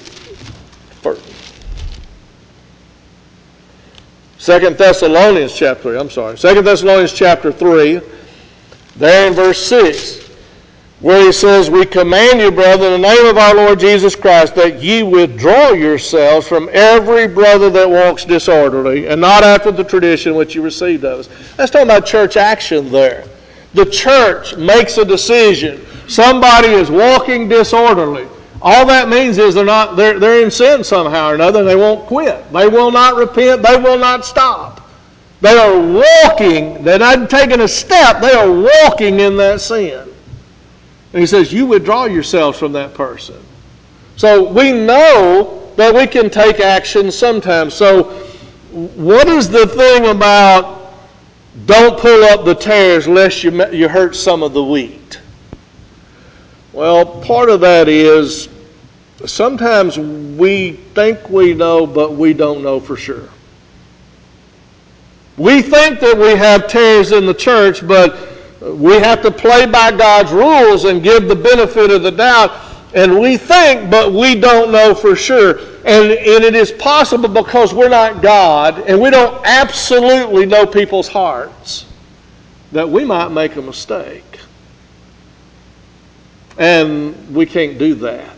2 Thessalonians chapter 3, 2 Thessalonians chapter 3, there in verse 6. Where he says, we command you, brethren, in the name of our Lord Jesus Christ, that ye withdraw yourselves from every brother that walks disorderly, and not after the tradition which you received of us. That's talking about church action there. The church makes a decision. Somebody is walking disorderly. All that means is they're in sin somehow or another, and they won't quit. They will not repent. They will not stop. They are walking. They're not taking a step. They are walking in that sin. And he says, you withdraw yourselves from that person. So we know that we can take action sometimes. So what is the thing about don't pull up the tares lest you hurt some of the wheat? Well, part of that is sometimes we think we know, but we don't know for sure. We think that we have tares in the church, but we have to play by God's rules and give the benefit of the doubt. And we think, but we don't know for sure. And it is possible because we're not God and we don't absolutely know people's hearts that we might make a mistake. And we can't do that.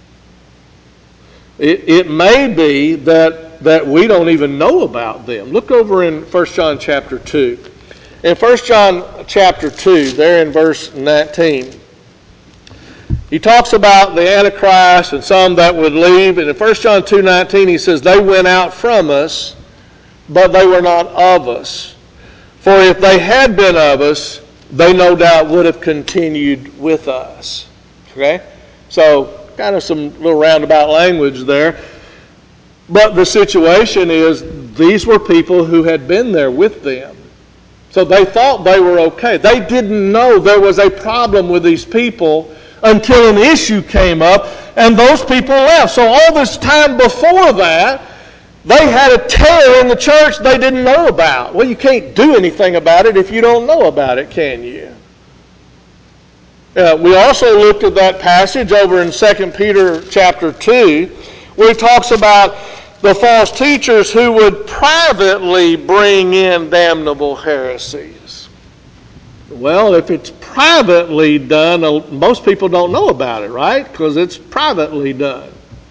It may be that we don't even know about them. Look over in 1 John chapter 2. In 1 John chapter 2, there in verse 19, he talks about the Antichrist and some that would leave. And in 1 John 2:19, he says, they went out from us, but they were not of us. For if they had been of us, they no doubt would have continued with us. Okay? So, kind of some little roundabout language there. But the situation is, these were people who had been there with them. So they thought they were okay. They didn't know there was a problem with these people until an issue came up and those people left. So all this time before that, they had a tear in the church they didn't know about. Well, you can't do anything about it if you don't know about it, can you? We also looked at that passage over in 2 Peter chapter 2, where it talks about the false teachers who would privately bring in damnable heresies. Well, if it's privately done, most people don't know about it, right? Because it's privately done.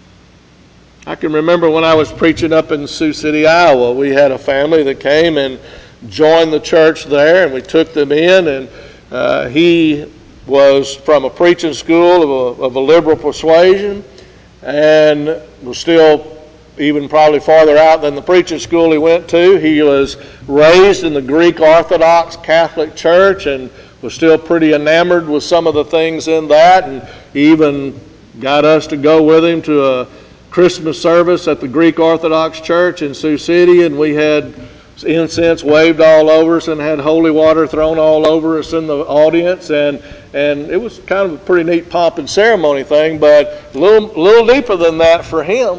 I can remember when I was preaching up in Sioux City, Iowa, we had a family that came and joined the church there, and we took them in, and he was from a preaching school of a liberal persuasion, and was still even probably farther out than the preaching school he went to. He was raised in the Greek Orthodox Catholic Church and was still pretty enamored with some of the things in that, and he even got us to go with him to a Christmas service at the Greek Orthodox Church in Sioux City, and we had incense waved all over us and had holy water thrown all over us in the audience, and it was kind of a pretty neat pomp and ceremony thing, but a little deeper than that for him.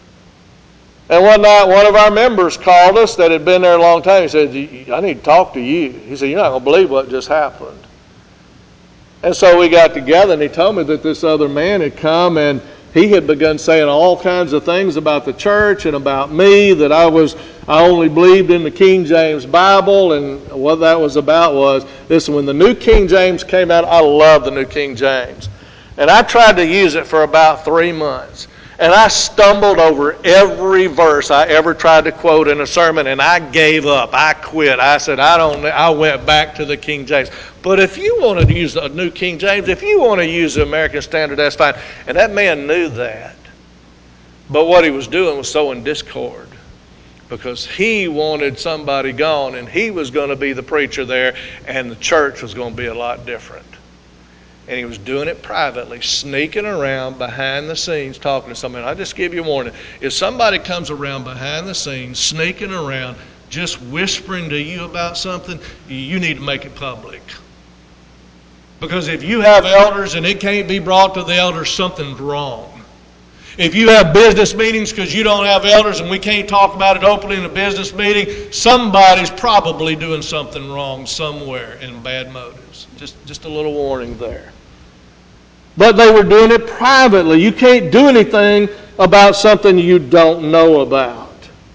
And one night, one of our members called us that had been there a long time. He said, I need to talk to you. He said, you're not going to believe what just happened. And so we got together, and he told me that this other man had come, and he had begun saying all kinds of things about the church and about me, that I only believed in the King James Bible. And what that was about was, listen, when the New King James came out, I love the New King James. And I tried to use it for about 3 months. And I stumbled over every verse I ever tried to quote in a sermon, and I gave up. I quit. I said, I went back to the King James. But if you want to use the New King James, if you want to use the American Standard, that's fine. And that man knew that. But what he was doing was sowing discord, because he wanted somebody gone, and he was going to be the preacher there, and the church was going to be a lot different. And he was doing it privately, sneaking around behind the scenes, talking to somebody. I just give you a warning. If somebody comes around behind the scenes, sneaking around, just whispering to you about something, you need to make it public. Because if you have elders and it can't be brought to the elders, something's wrong. If you have business meetings because you don't have elders and we can't talk about it openly in a business meeting, somebody's probably doing something wrong somewhere in bad motives. Just a little warning there. But they were doing it privately. You can't do anything about something you don't know about.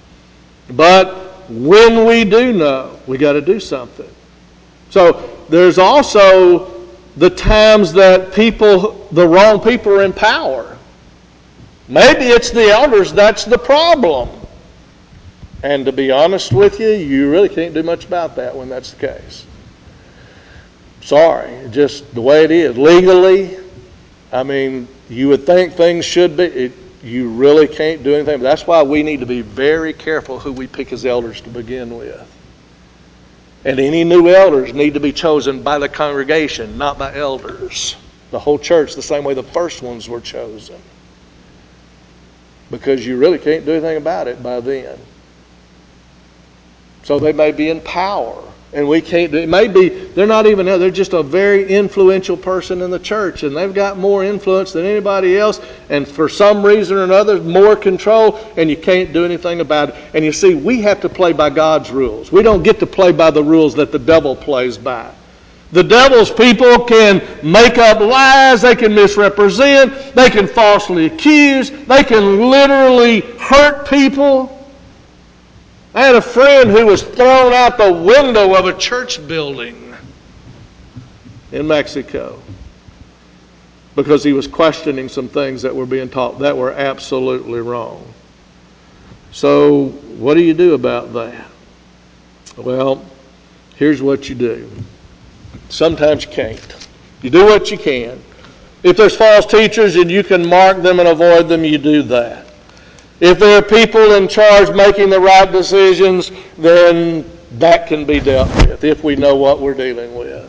But when we do know, we got to do something. So there's also the times that the wrong people are in power. Maybe it's the elders that's the problem. And to be honest with you, you really can't do much about that when that's the case. Sorry, just the way it is. Legally, I mean, you would think things should be. You really can't do anything. But that's why we need to be very careful who we pick as elders to begin with. And any new elders need to be chosen by the congregation, not by elders. The whole church, the same way the first ones were chosen. Because you really can't do anything about it by then. So they may be in power. And we can't do it. Maybe they're not even, they're just a very influential person in the church, and they've got more influence than anybody else, and for some reason or another, more control, and you can't do anything about it. And you see, we have to play by God's rules. We don't get to play by the rules that the devil plays by. The devil's people can make up lies, they can misrepresent, they can falsely accuse, they can literally hurt people. I had a friend who was thrown out the window of a church building in Mexico because he was questioning some things that were being taught that were absolutely wrong. So what do you do about that? Well, here's what you do. Sometimes you can't. You do what you can. If there's false teachers and you can mark them and avoid them, you do that. If there are people in charge making the right decisions, then that can be dealt with if we know what we're dealing with.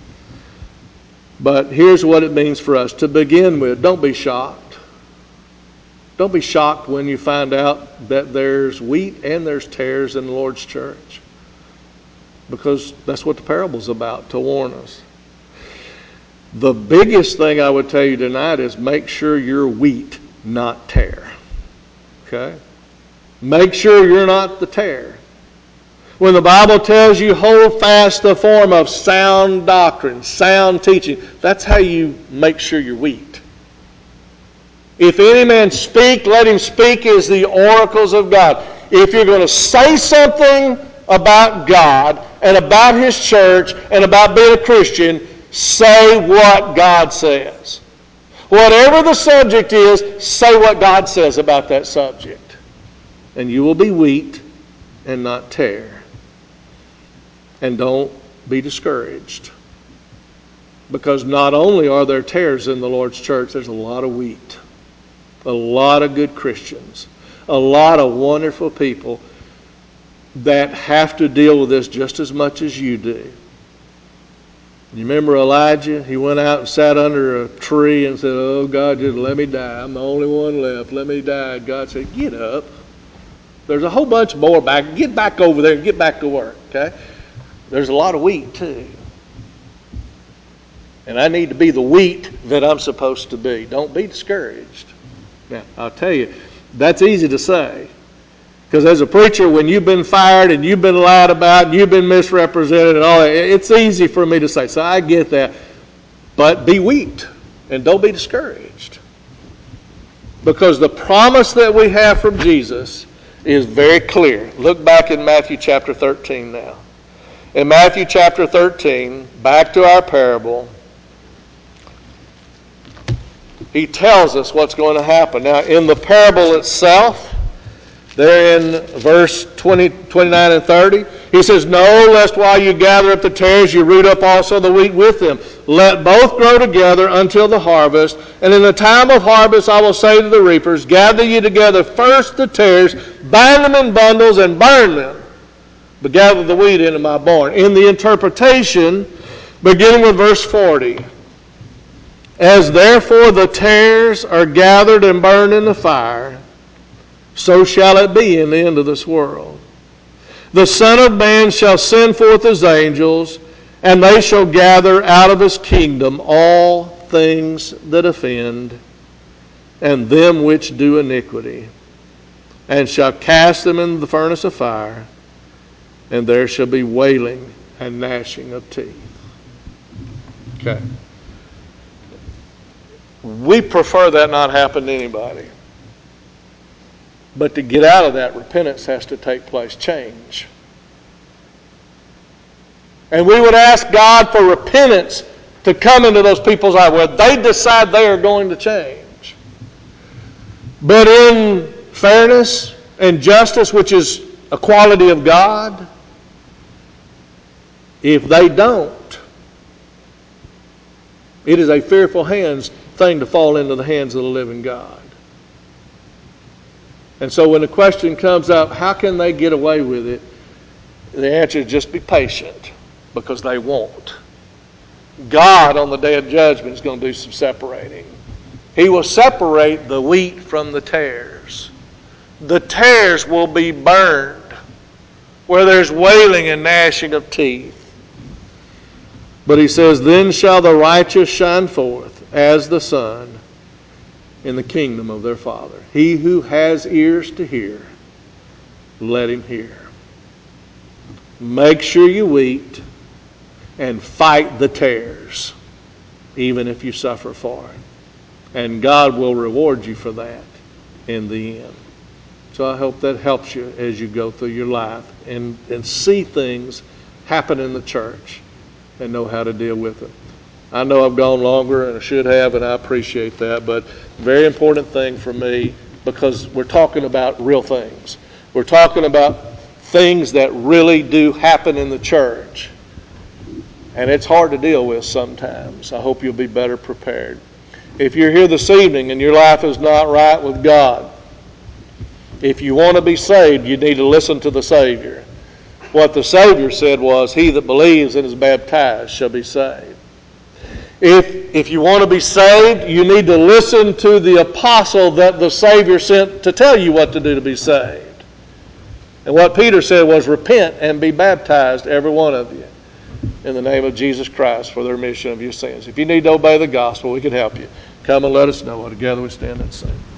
But here's what it means for us. To begin with, don't be shocked. Don't be shocked when you find out that there's wheat and there's tares in the Lord's church. Because that's what the parable's about, to warn us. The biggest thing I would tell you tonight is make sure you're wheat, not tare. Okay? Make sure you're not the tare. When the Bible tells you hold fast the form of sound doctrine, sound teaching, that's how you make sure you're wheat. If any man speak, let him speak as the oracles of God. If you're going to say something about God and about His church and about being a Christian, say what God says. Whatever the subject is, say what God says about that subject. And you will be wheat and not tare. And don't be discouraged. Because not only are there tares in the Lord's church, there's a lot of wheat. A lot of good Christians. A lot of wonderful people that have to deal with this just as much as you do. You remember Elijah? He went out and sat under a tree and said, "Oh, God, just let me die. I'm the only one left. Let me die." And God said, "Get up. There's a whole bunch more back. Get back over there and get back to work." Okay? There's a lot of wheat, too. And I need to be the wheat that I'm supposed to be. Don't be discouraged. Now, I'll tell you, that's easy to say. Because as a preacher, when you've been fired and you've been lied about and you've been misrepresented and all that, it's easy for me to say. So I get that. But be wheat and don't be discouraged. Because the promise that we have from Jesus is very clear. Look back in Matthew chapter 13 now. In Matthew chapter 13, back to our parable, he tells us what's going to happen. Now, in the parable itself, there in verse 29 and 30, he says, "No, lest while you gather up the tares, you root up also the wheat with them. Let both grow together until the harvest. And in the time of harvest I will say to the reapers, gather ye together first the tares, bind them in bundles, and burn them. But gather the wheat into my barn." In the interpretation, beginning with verse 40, "As therefore the tares are gathered and burned in the fire, so shall it be in the end of this world. The Son of Man shall send forth his angels, and they shall gather out of his kingdom all things that offend, and them which do iniquity, and shall cast them into the furnace of fire, and there shall be wailing and gnashing of teeth." Okay. We prefer that not happen to anybody. But to get out of that, repentance has to take place, change. And we would ask God for repentance to come into those people's lives where they decide they are going to change. But in fairness and justice, which is a quality of God, if they don't, it is a fearful thing to fall into the hands of the living God. And so when the question comes up, how can they get away with it? The answer is just be patient, because they won't. God on the day of judgment is going to do some separating. He will separate the wheat from the tares. The tares will be burned. where there's wailing and gnashing of teeth. But he says, then shall the righteous shine forth as the sun in the kingdom of their Father. He who has ears to hear, let him hear. Make sure you eat and fight the tares, even if you suffer for it. And God will reward you for that in the end. So I hope that helps you as you go through your life and see things happen in the church and know how to deal with it. I know I've gone longer and I should have, and I appreciate that, but very important thing for me, because we're talking about real things. We're talking about things that really do happen in the church. And it's hard to deal with sometimes. I hope you'll be better prepared. If you're here this evening and your life is not right with God, if you want to be saved, you need to listen to the Savior. What the Savior said was, he that believes and is baptized shall be saved. If you want to be saved, you need to listen to the apostle that the Savior sent to tell you what to do to be saved. And what Peter said was, repent and be baptized, every one of you, in the name of Jesus Christ for the remission of your sins. If you need to obey the gospel, we can help you. Come and let us know. Together we stand and sing.